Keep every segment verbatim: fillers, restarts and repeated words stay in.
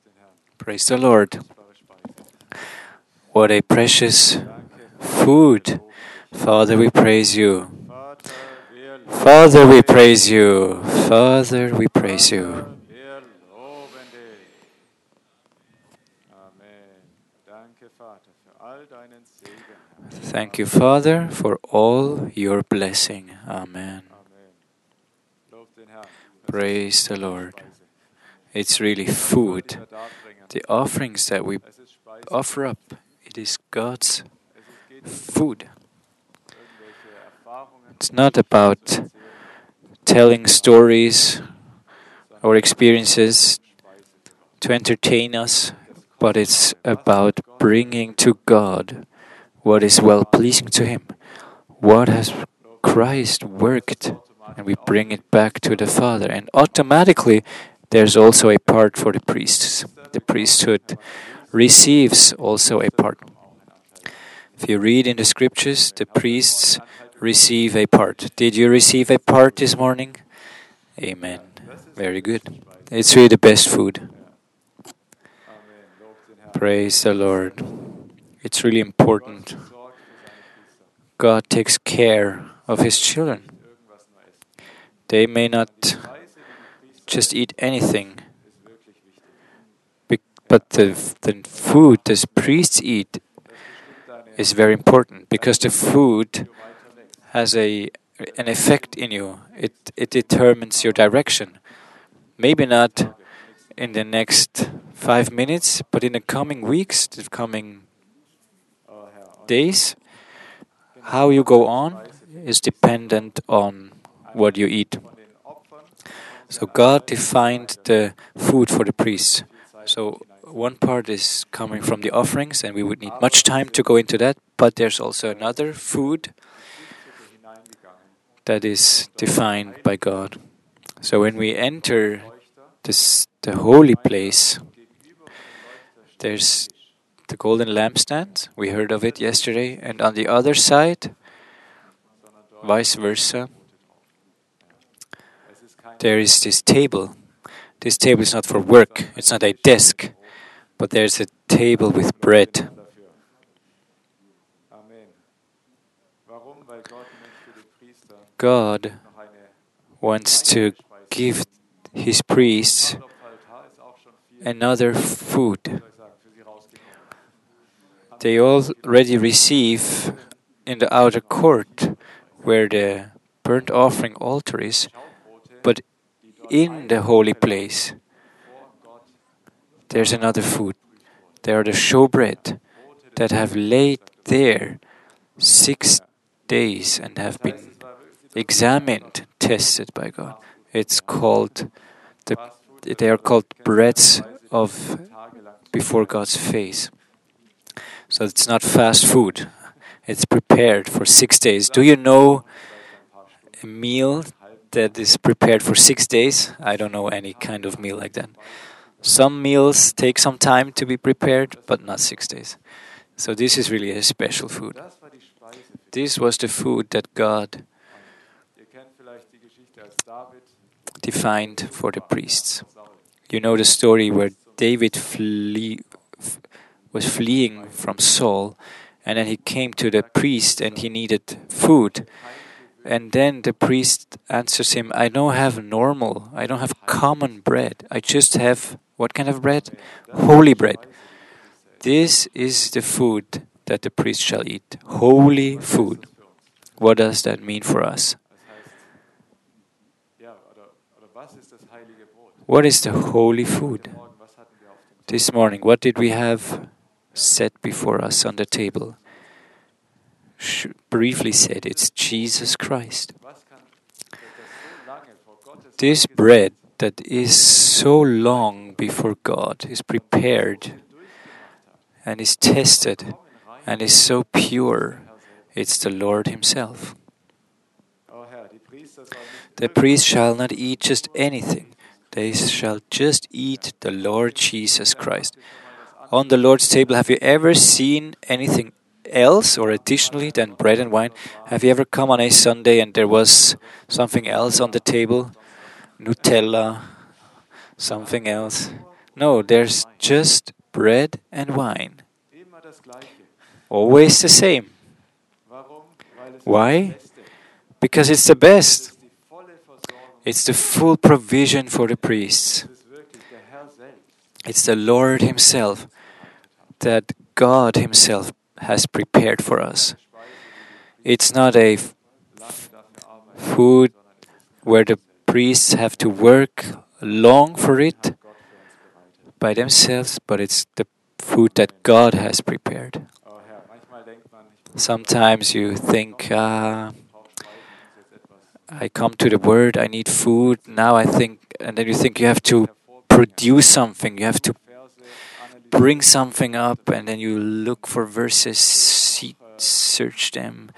Praise the Lord. What a precious food. Father, we praise you. Father, we praise you. Father, we praise you. Thank you, Father, for all your blessing. Amen. Praise the Lord. It's really food. The offerings that we offer up, it is God's food. It's not about telling stories or experiences to entertain us, but it's about bringing to God what is well-pleasing to Him. What has Christ worked? And we bring it back to the Father. And automatically, there's also a part for the priests. The priesthood receives also a part. If you read in the scriptures, the priests receive a part. Did you receive a part this morning? Amen. Very good. It's really the best food. Praise the Lord. It's really important. God takes care of His children. They may not just eat anything, but the, the food the priests eat is very important because the food has a an effect in you. It it determines your direction. Maybe not in the next five minutes, but in the coming weeks, the coming days, how you go on is dependent on what you eat. So God defined the food for the priests. So one part is coming from the offerings, and we would need much time to go into that, but there's also another food that is defined by God. So when we enter this, the holy place, there's the golden lampstand. We heard of it yesterday. And on the other side, vice versa, there is this table. This table is not for work. It's not a desk. But there's a table with bread. God wants to give His priests another food. They already receive in the outer court where the burnt offering altar is, but in the holy place there's another food. There are the showbread that have laid there six days and have been examined, tested by God. It's called the they are called breads of before God's face. So it's not fast food. It's prepared for six days. Do you know a meal that is prepared for six days? I don't know any kind of meal like that. Some meals take some time to be prepared, but not six days. So this is really a special food. This was the food that God defined for the priests. You know the story where David flee, f- was fleeing from Saul, and then he came to the priest and he needed food. And then the priest answers him, I don't have normal, I don't have common bread. I just have, what kind of bread? Holy bread. This is the food that the priest shall eat. Holy food. What does that mean for us? What is the holy food? This morning, what did we have set before us on the table? Sh- briefly said, it's Jesus Christ. This bread that is so long before God is prepared and is tested and is so pure, it's the Lord Himself. The priest shall not eat just anything. They shall just eat the Lord Jesus Christ. On the Lord's table, have you ever seen anything else or additionally than bread and wine? Have you ever come on a Sunday and there was something else on the table? Nutella, something else. No, there's just bread and wine. Always the same. Why? Because it's the best. It's the full provision for the priests. It's the Lord Himself that God Himself has prepared for us. It's not a f- food where the priests have to work long for it by themselves, but it's the food that God has prepared. Sometimes you think, ah, I come to the Word, I need food, now I think, and then you think you have to produce something, you have to bring something up, and then you look for verses, see, search them,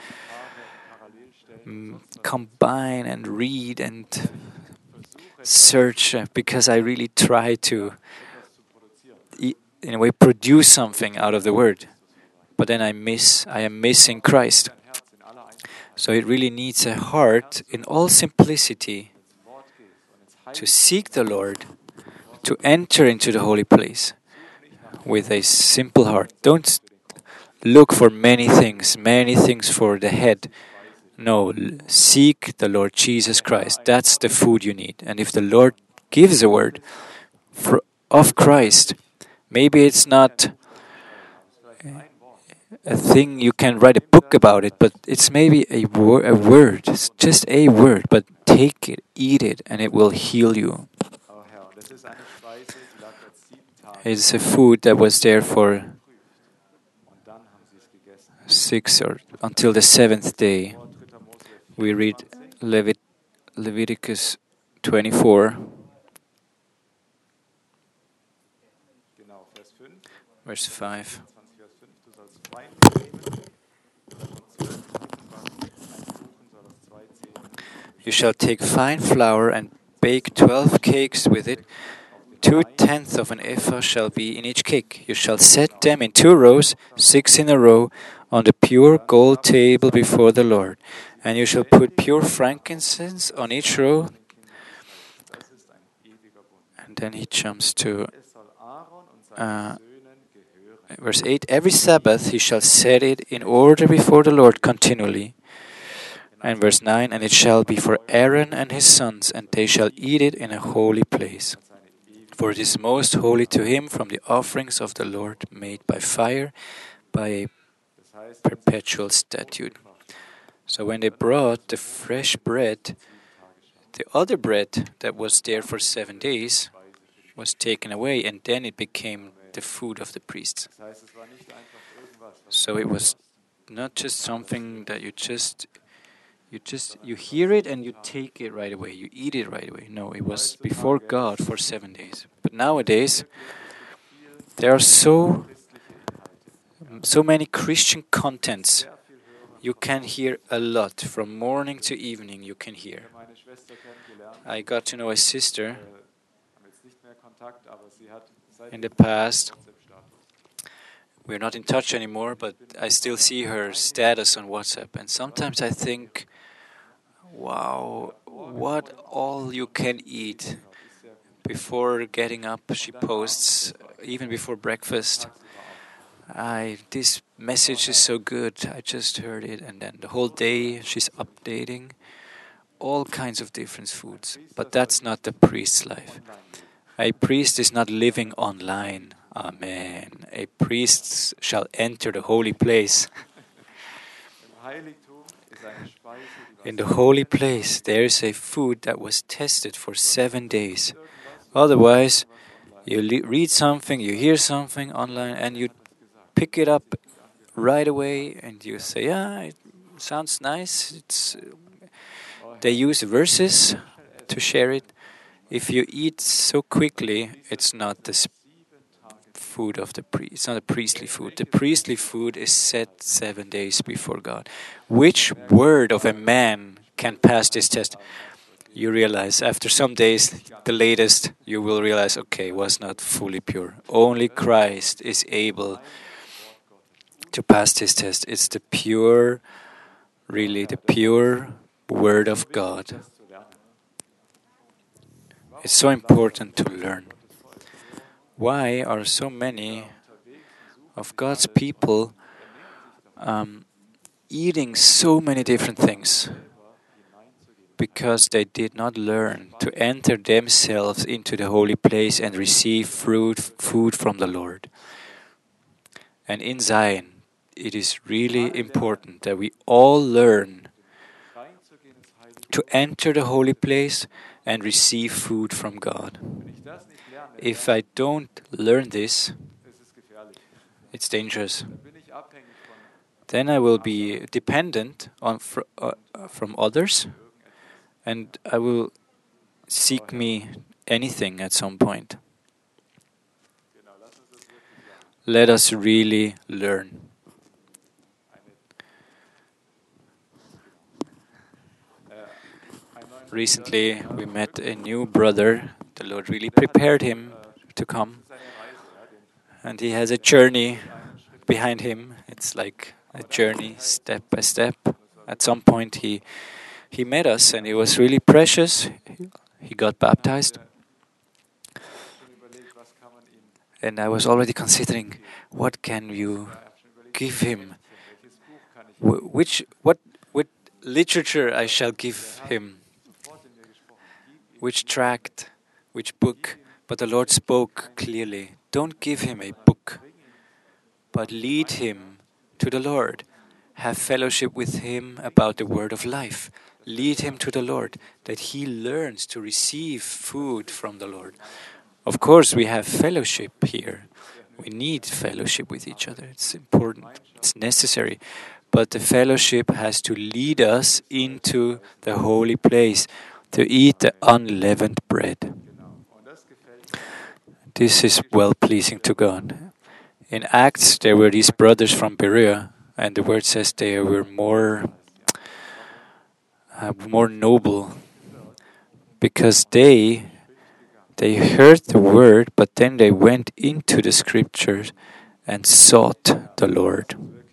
mm, combine and read and search, uh, because I really try to, e- in a way, produce something out of the Word. But then I miss, I am missing Christ. So it really needs a heart in all simplicity to seek the Lord, to enter into the holy place with a simple heart. Don't look for many things, many things for the head. No, seek the Lord Jesus Christ. That's the food you need. And if the Lord gives a word for, of Christ, maybe it's not a thing you can write a book about it, but it's maybe a, wor- a word. It's just a word, but take it, eat it, and it will heal you. It's a food that was there for six or until the seventh day. We read Levit- Leviticus twenty-four, verse five. You shall take fine flour and bake twelve cakes with it. Two tenths of an ephah shall be in each cake. You shall set them in two rows, six in a row, on the pure gold table before the Lord. And you shall put pure frankincense on each row. And then he jumps to uh, verse eight. Every Sabbath he shall set it in order before the Lord continually. And verse nine. And it shall be for Aaron and his sons, and they shall eat it in a holy place. For it is most holy to him from the offerings of the Lord made by fire, by a perpetual statute. So when they brought the fresh bread, the other bread that was there for seven days was taken away, and then it became the food of the priests. So it was not just something that you just you just you hear it and you take it right away, you eat it right away. No, it was before God for seven days. But nowadays there are so so many Christian contents. You can hear a lot from morning to evening. You can hear. I got to know a sister in the past. We're not in touch anymore, but I still see her status on WhatsApp. And sometimes I think, wow, what all you can eat. Before getting up, she posts, even before breakfast, I this message is so good, I just heard it. And then the whole day she's updating all kinds of different foods. But that's not the priest's life. A priest is not living online. Amen. A priest shall enter the holy place. In the holy place, there is a food that was tested for seven days. Otherwise, you le- read something, you hear something online, and you pick it up right away, and you say, "Yeah, it sounds nice." It's they use verses to share it. If you eat so quickly, it's not the food of the priest. It's not a priestly food. The priestly food is set seven days before God. Which word of a man can pass this test? You realize after some days, the latest, you will realize, okay, it was not fully pure. Only Christ is able to pass this test. It's the pure, really the pure Word of God. It's so important to learn. Why are so many of God's people um, eating so many different things? Because they did not learn to enter themselves into the holy place and receive fruit, food from the Lord. And in Zion, it is really important that we all learn to enter the holy place and receive food from God. If I don't learn this, it's dangerous. Then I will be dependent on fr- uh, from others, and I will seek me anything at some point. Let us really learn. Recently, we met a new brother. The Lord really prepared him to come. And he has a journey behind him. It's like a journey step by step. At some point, he he met us, and it was really precious. He got baptized. And I was already considering, what can you give him? Wh- Which what what literature I shall give him? Which tract? Which book? But the Lord spoke clearly. Don't give him a book, but lead him to the Lord. Have fellowship with him about the word of life. Lead him to the Lord, that he learns to receive food from the Lord. Of course, we have fellowship here. We need fellowship with each other. It's important, it's necessary. But the fellowship has to lead us into the holy place, to eat the unleavened bread. This is well pleasing to God. In Acts, there were these brothers from Berea, and the word says they were more, uh, more noble, because they they heard the word, but then they went into the scriptures and sought the Lord.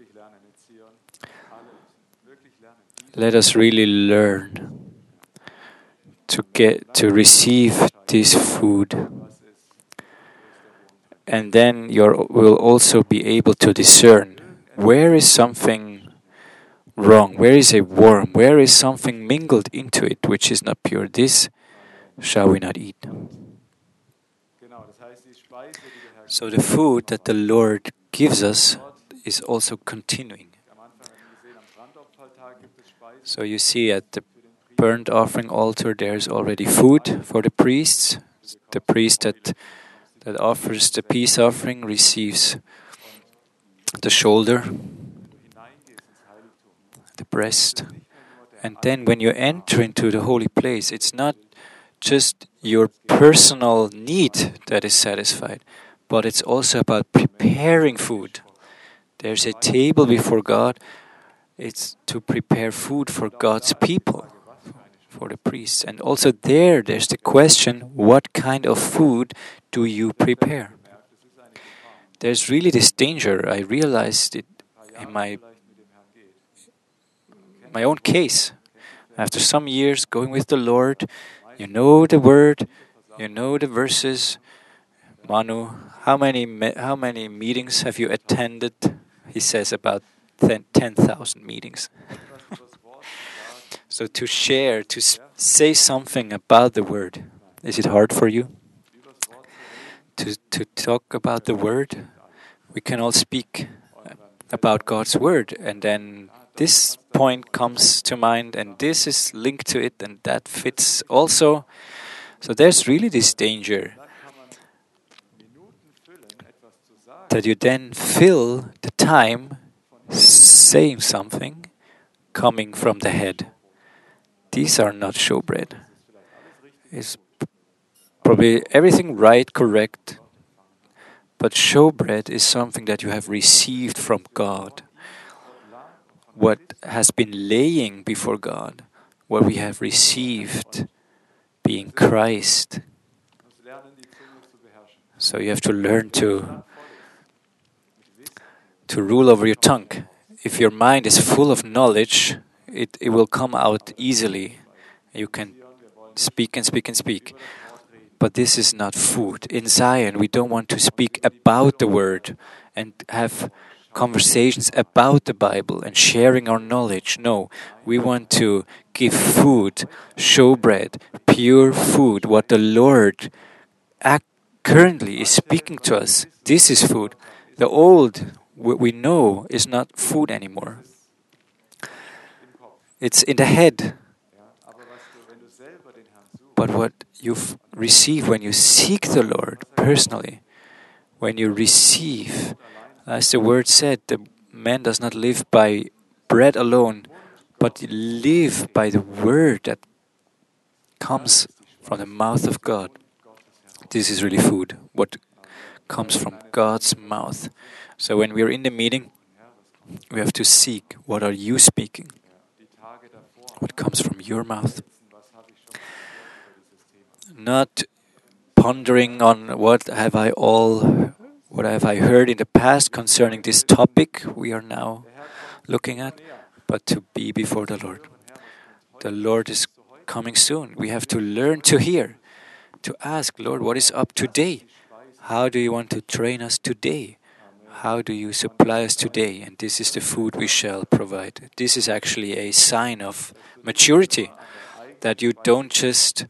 Let us really learn to get to receive this food, and then you will also be able to discern where is something wrong, where is a worm, where is something mingled into it which is not pure. This shall we not eat. So the food that the Lord gives us is also continuing. So you see at the burnt offering altar there is already food for the priests. The priest that that offers the peace offering receives the shoulder, the breast. And then when you enter into the holy place, it's not just your personal need that is satisfied, but it's also about preparing food. There's a table before God. It's to prepare food for God's people, for the priests. And also there, there's the question, what kind of food do you prepare? There's really this danger. I realized it in my my own case. After some years going with the Lord, you know the word, you know the verses. Manu, how many me- how many meetings have you attended? He says about ten thousand meetings. So to share, to s- say something about the word, is it hard for you? To to talk about the word? We can all speak about God's word, and then this point comes to mind, and this is linked to it, and that fits also. So there's really this danger that you then fill the time saying something coming from the head. These are not showbread. It's probably everything right, correct, but showbread is something that you have received from God. What has been laying before God, what we have received, being Christ. So you have to learn to to rule over your tongue. If your mind is full of knowledge, it, it will come out easily. You can speak and speak and speak. But this is not food. In Zion, we don't want to speak about the Word and have conversations about the Bible and sharing our knowledge. No, we want to give food, showbread, pure food, what the Lord ac- currently is speaking to us. This is food. The old, what we know, is not food anymore. It's in the head. But what you receive when you seek the Lord personally, when you receive, as the word said, the man does not live by bread alone, but live by the word that comes from the mouth of God. This is really food, what comes from God's mouth. So when we are in the meeting, we have to seek, what are you speaking? What comes from your mouth? Not pondering on what have I all, what have I heard in the past concerning this topic we are now looking at, but to be before the Lord. The Lord is coming soon. We have to learn to hear, to ask, Lord, what is up today? How do you want to train us today? How do you supply us today? And this is the food we shall provide. This is actually a sign of maturity, that you don't just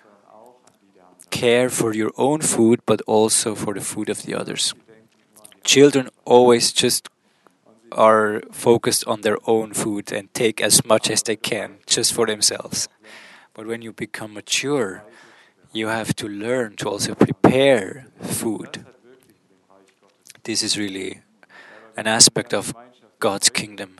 care for your own food, but also for the food of the others. Children always just are focused on their own food and take as much as they can just for themselves. But when you become mature, you have to learn to also prepare food. This is really an aspect of God's kingdom.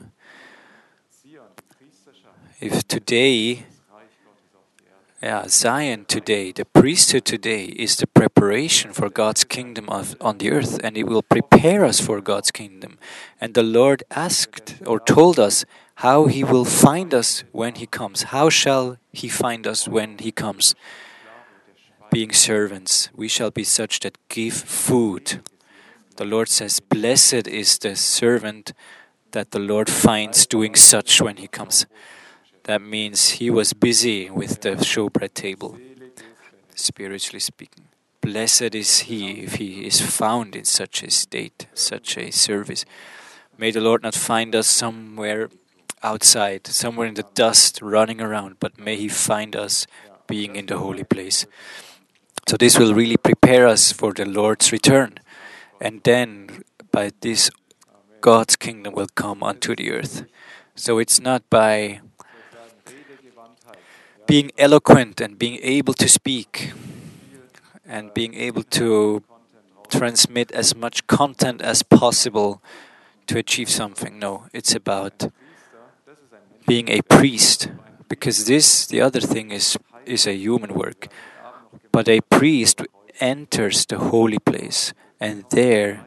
If today, yeah, Zion today, the priesthood today is the preparation for God's kingdom of, on the earth, and it will prepare us for God's kingdom. And the Lord asked or told us how He will find us when He comes. How shall He find us when He comes? Being servants, we shall be such that give food. The Lord says, blessed is the servant that the Lord finds doing such when He comes. That means he was busy with the showbread table, spiritually speaking. Blessed is he if he is found in such a state, such a service. May the Lord not find us somewhere outside, somewhere in the dust, running around, but may He find us being in the holy place. So this will really prepare us for the Lord's return. And then, by this, God's kingdom will come unto the earth. So it's not by being eloquent and being able to speak and being able to transmit as much content as possible to achieve something. No, it's about being a priest, because this, the other thing, is is a human work. But a priest enters the holy place, and there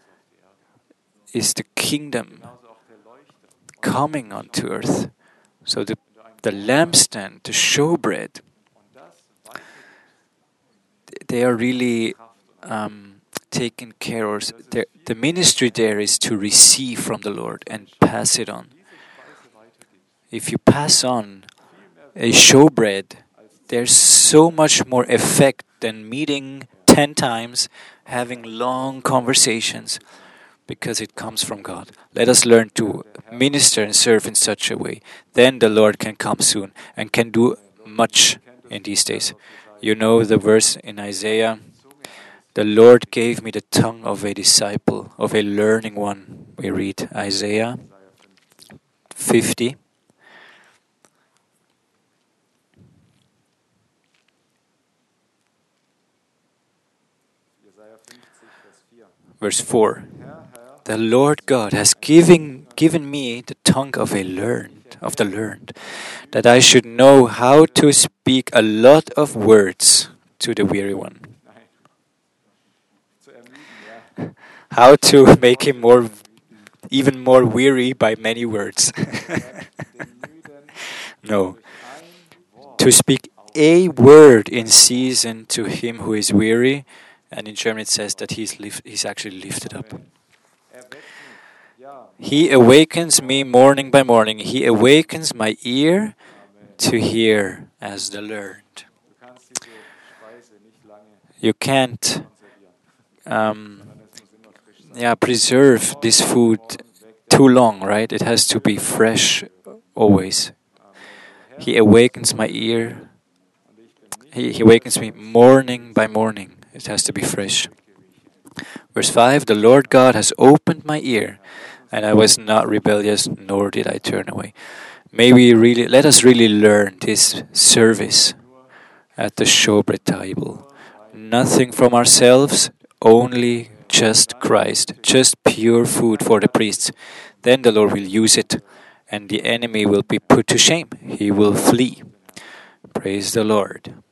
is the kingdom coming onto earth. So the the lampstand, the showbread, they are really um, taken care of. The ministry there is to receive from the Lord and pass it on. If you pass on a showbread, there's so much more effect than meeting ten times, having long conversations, because it comes from God. Let us learn to minister and serve in such a way. Then the Lord can come soon and can do much in these days. You know the verse in Isaiah, the Lord gave me the tongue of a disciple, of a learning one. We read Isaiah fifty. Verse four. The Lord God has given given me the tongue of a learned, of the learned, that I should know how to speak a lot of words to the weary one. How to make him more, even more weary by many words. No. To speak a word in season to him who is weary, and in German it says that he's lift, he's actually lifted up. He awakens me morning by morning. He awakens my ear to hear as the learned. You can't um, yeah, preserve this food too long, right? It has to be fresh always. He awakens my ear. He, he awakens me morning by morning. It has to be fresh. Verse five, the Lord God has opened my ear, and I was not rebellious, nor did I turn away. May we really, let us really learn this service at the showbread table. Nothing from ourselves, only just Christ, just pure food for the priests. Then the Lord will use it, and the enemy will be put to shame. He will flee. Praise the Lord.